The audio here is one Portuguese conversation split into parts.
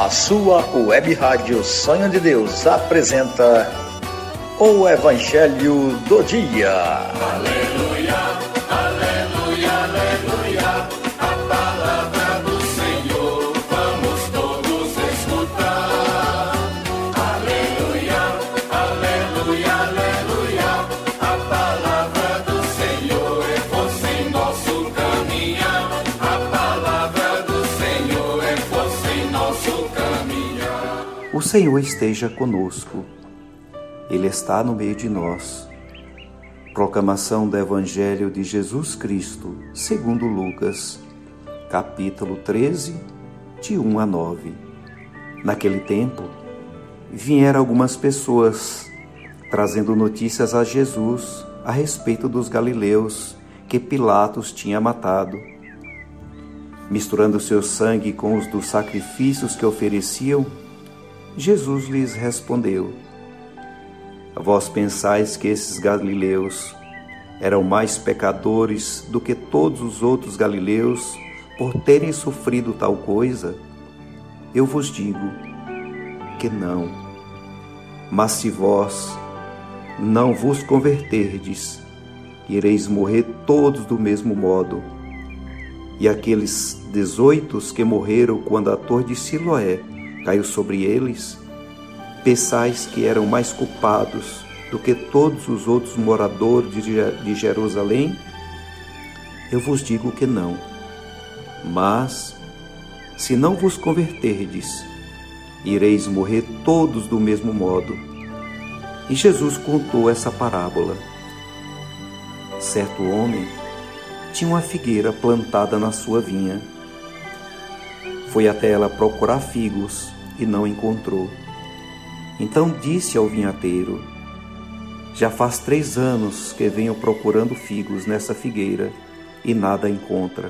A sua web rádio Sonho de Deus apresenta o Evangelho do Dia. Aleluia, aleluia, aleluia, a palavra do Senhor vamos todos escutar. Aleluia, aleluia, aleluia, a palavra do Senhor é força em nosso caminhar. A palavra do Senhor é força em nosso caminhar. O Senhor esteja conosco. Ele está no meio de nós. Proclamação do Evangelho de Jesus Cristo, segundo Lucas, capítulo 13, de 1 a 9. Naquele tempo, vieram algumas pessoas trazendo notícias a Jesus a respeito dos galileus que Pilatos tinha matado. Misturando seu sangue com os dos sacrifícios que ofereciam, Jesus lhes respondeu: Vós pensais que esses galileus eram mais pecadores do que todos os outros galileus por terem sofrido tal coisa? Eu vos digo que não. Mas se vós não vos converterdes, ireis morrer todos do mesmo modo. E aqueles 18 que morreram quando a torre de Siloé caiu sobre eles, pensais que eram mais culpados do que todos os outros moradores de Jerusalém? Eu vos digo que não. Mas, se não vos converterdes, ireis morrer todos do mesmo modo. E Jesus contou essa parábola. Certo homem tinha uma figueira plantada na sua vinha. Foi até ela procurar figos e não encontrou. Então disse ao vinhateiro: Já faz 3 anos que venho procurando figos nessa figueira e nada encontra.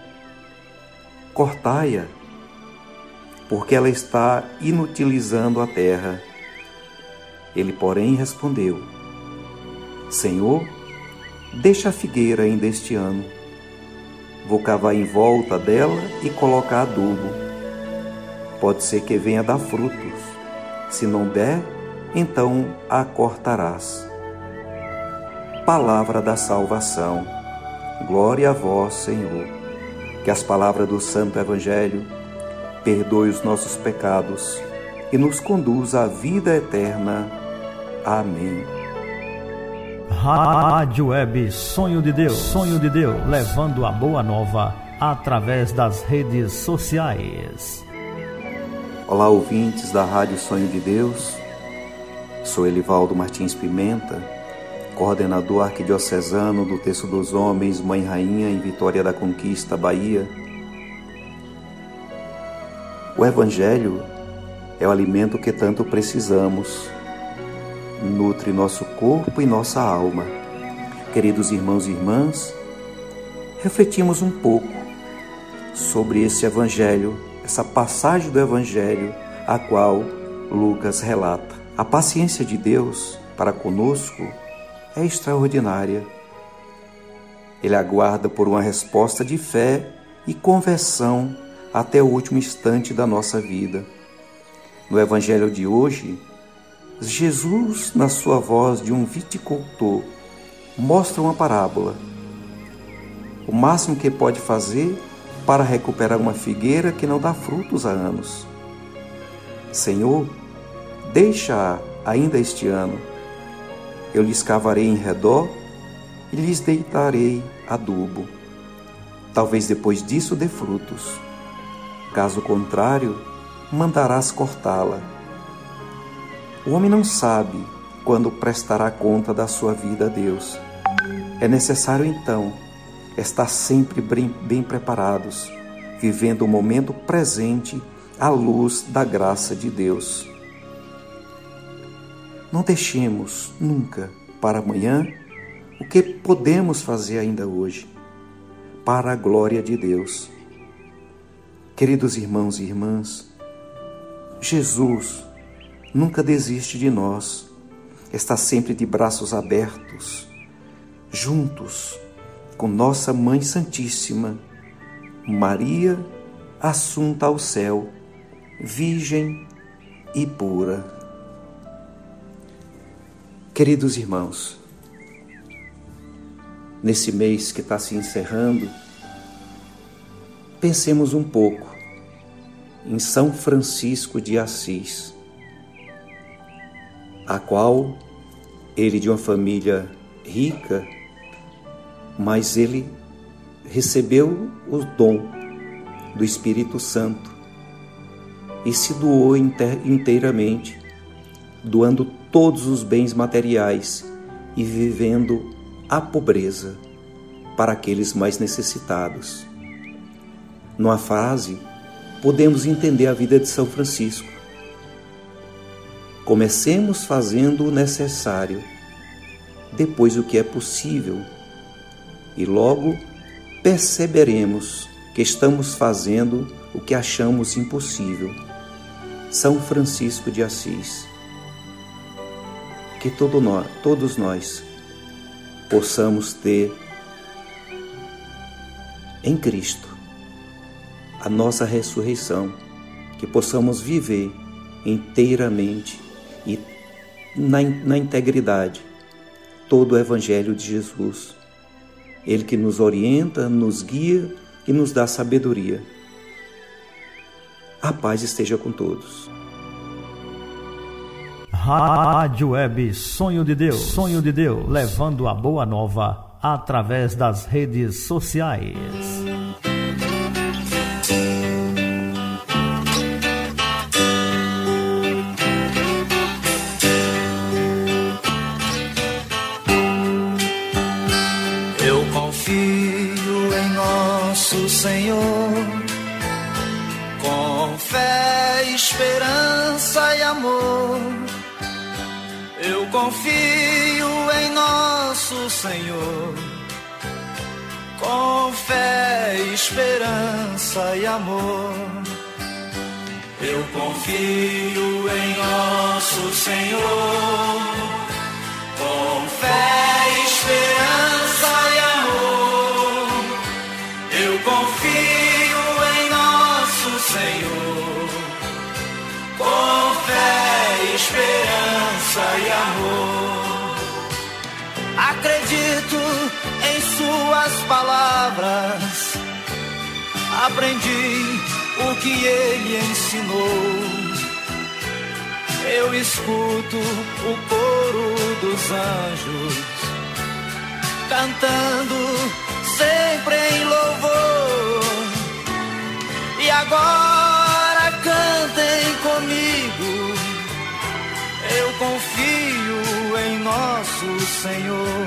Cortai-a, porque ela está inutilizando a terra. Ele, porém, respondeu: Senhor, deixa a figueira ainda este ano. Vou cavar em volta dela e colocar adubo. Pode ser que venha dar frutos. Se não der, então a cortarás. Palavra da salvação. Glória a vós, Senhor. Que as palavras do Santo Evangelho perdoe os nossos pecados e nos conduza à vida eterna. Amém. Rádio Web Sonho de Deus, levando a boa nova através das redes sociais. Olá, ouvintes da Rádio Sonho de Deus. Sou Elivaldo Martins Pimenta, coordenador arquidiocesano do Terço dos Homens, Mãe Rainha em Vitória da Conquista, Bahia. O Evangelho é o alimento que tanto precisamos. Nutre nosso corpo e nossa alma. Queridos irmãos e irmãs, refletimos um pouco sobre esse Evangelho, essa passagem do Evangelho, a qual Lucas relata. A paciência de Deus para conosco é extraordinária. Ele aguarda por uma resposta de fé e conversão até o último instante da nossa vida. No Evangelho de hoje, Jesus, na sua voz de um viticultor, mostra uma parábola. O máximo que pode fazer para recuperar uma figueira que não dá frutos há anos. Senhor, deixa-a ainda este ano. Eu lhes cavarei em redor e lhes deitarei adubo. Talvez depois disso dê frutos. Caso contrário, mandarás cortá-la. O homem não sabe quando prestará conta da sua vida a Deus. É necessário, então, estar sempre bem preparados, vivendo o momento presente à luz da graça de Deus. Não deixemos nunca para amanhã o que podemos fazer ainda hoje, para a glória de Deus. Queridos irmãos e irmãs, Jesus nunca desiste de nós, está sempre de braços abertos, juntos com nossa Mãe Santíssima, Maria, assunta ao céu, virgem e pura. Queridos irmãos, nesse mês que está se encerrando, pensemos um pouco em São Francisco de Assis, a qual ele de uma família rica, mas ele recebeu o dom do Espírito Santo e se doou inteiramente, doando todos os bens materiais e vivendo a pobreza para aqueles mais necessitados. Numa frase, podemos entender a vida de São Francisco. Comecemos fazendo o necessário, depois o que é possível, e logo perceberemos que estamos fazendo o que achamos impossível. São Francisco de Assis. Que todos nós possamos ter em Cristo a nossa ressurreição, que possamos viver inteiramente e na integridade todo o Evangelho de Jesus. Ele que nos orienta, nos guia e nos dá sabedoria. A paz esteja com todos. Rádio Web Sonho de Deus, levando a boa nova através das redes sociais. Eu confio em nosso Senhor, com fé, esperança e amor. Eu confio em nosso Senhor, com fé, esperança e amor. Eu confio em nosso Senhor, com fé, esperança e amor. Eu confio em nosso Senhor, com fé, esperança e amor. Acredito em suas palavras, aprendi o que ele ensinou. Eu escuto o coro dos anjos cantando sempre em louvor. E agora cantem comigo, eu confio em nosso Senhor.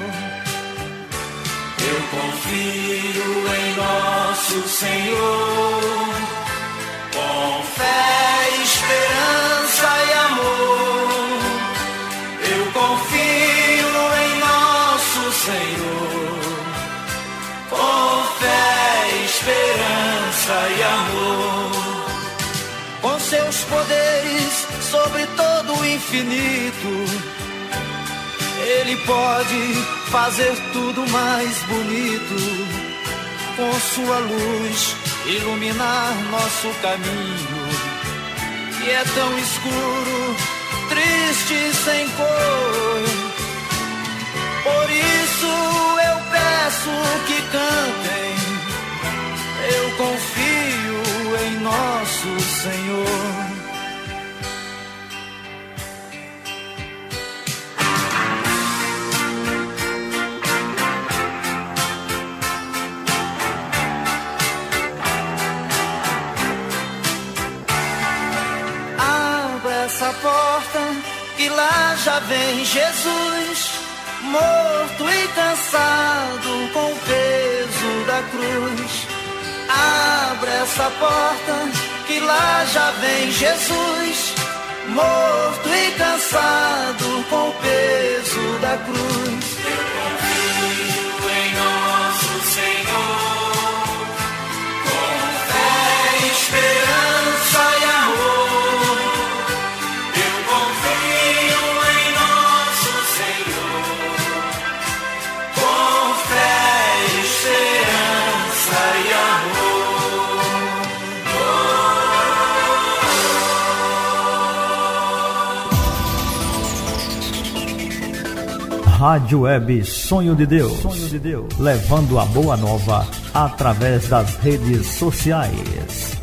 Eu confio em nosso Senhor, com fé, esperança e amor. Eu confio em nosso Senhor, com fé, esperança e amor. Com seus poderes sobre todo o infinito, Ele pode fazer tudo mais bonito. Com sua luz iluminar nosso caminho, que é tão escuro, triste e sem cor. Por isso eu peço que cantem, eu confio em nosso Senhor. Essa porta que lá já vem Jesus, morto e cansado com o peso da cruz. Abre essa porta que lá já vem Jesus, morto e cansado com o peso da cruz. Eu confio em nosso Senhor, com fé, esperança e amor. Rádio Web Sonho de Deus. Sonho de Deus. Levando a boa nova através das redes sociais.